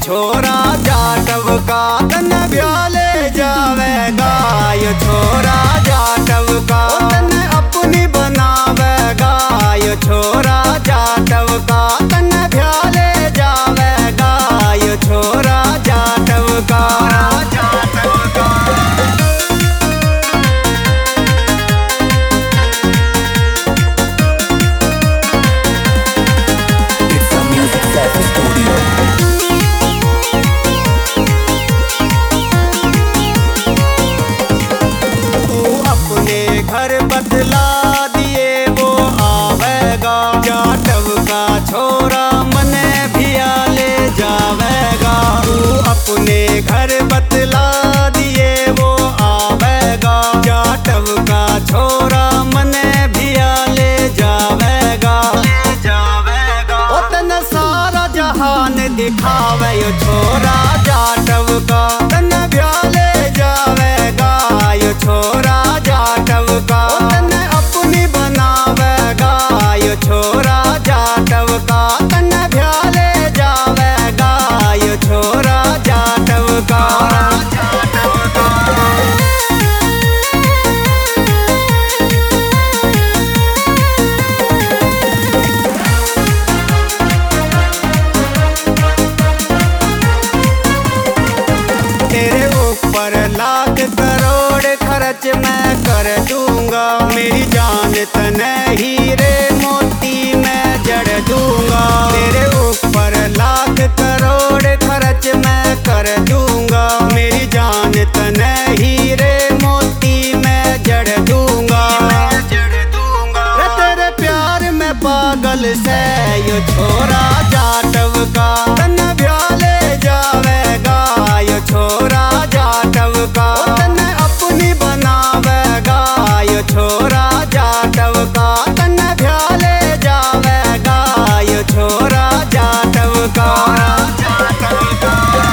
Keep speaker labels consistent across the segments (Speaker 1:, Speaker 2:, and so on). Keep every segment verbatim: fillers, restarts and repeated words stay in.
Speaker 1: छोरा जाटव का तन ब्याले जावेगा। यो छोरा जाटव का तन अपनी बनावेगा। यो छोरा जाटव का तन ब्याले जावेगा। यो छोरा जाटव का जाटव का घर बदला दिए वो आवेगा। जाटव का छोरा मने भिया ले जावेगा। तू अपने घर बदला दिए वो आवेगा। जाटव का छोरा मने भिया ले जावेगा ले जावेगा। उतने सारा जहान दिखावे यो छोरा जाटव का तन भिया ले जावेगा। यो छोरा जाटव का तन अपनी बनावेगा। यो छोरा जाटव का तन भ्याले जावेगा। यो छोरा जाटव का जाटव का तेरे ऊपर लाख करोड़ खर्च मैं कर दूंगा। मेरी जान तने हीरे मोती मैं जड़ दूंगा। तेरे ऊपर लाख करोड़ खर्च मैं कर दूंगा। मेरी जान तने हीरे मोती मैं जड़ दूंगा जड़ दूंगा। तेरे प्यार में पागल से यो छोरा जाटव का तन भ्याले जावेगा। यो छोरा जाटव का तन अपनी बनावेगा। यो छोरा जाटव का तन भ्याले जावेगा। यो छोरा जाटव का जाटव का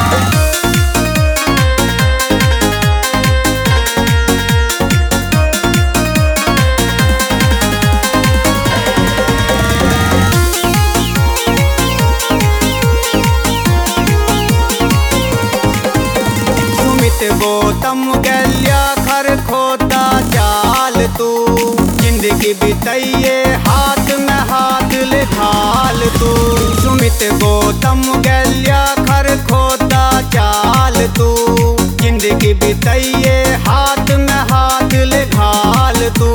Speaker 1: गौतम गलिया खर खोता चाल तू। जिंदगी बिताइए हाथ में हाथ ले थाल तू। सुमित गौतम गलिया खर खोता चाल तू। जिंदगी बिताइए हाथ में हाथ ले घाल तू।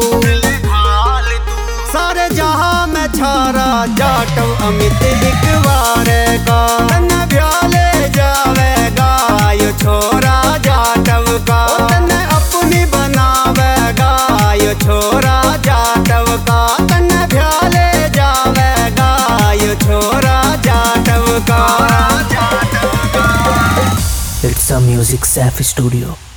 Speaker 1: सारे जहां में छारा जाटव अमित दिखवारे का तन भ्याले जावेगा। यो छोरा जाटव का तन अपनी बनावेगा। यो छोरा जाटव का तन भ्याले जावेगा। यो छोरा जाटव का जाटव का
Speaker 2: It's a Music Safi Studio.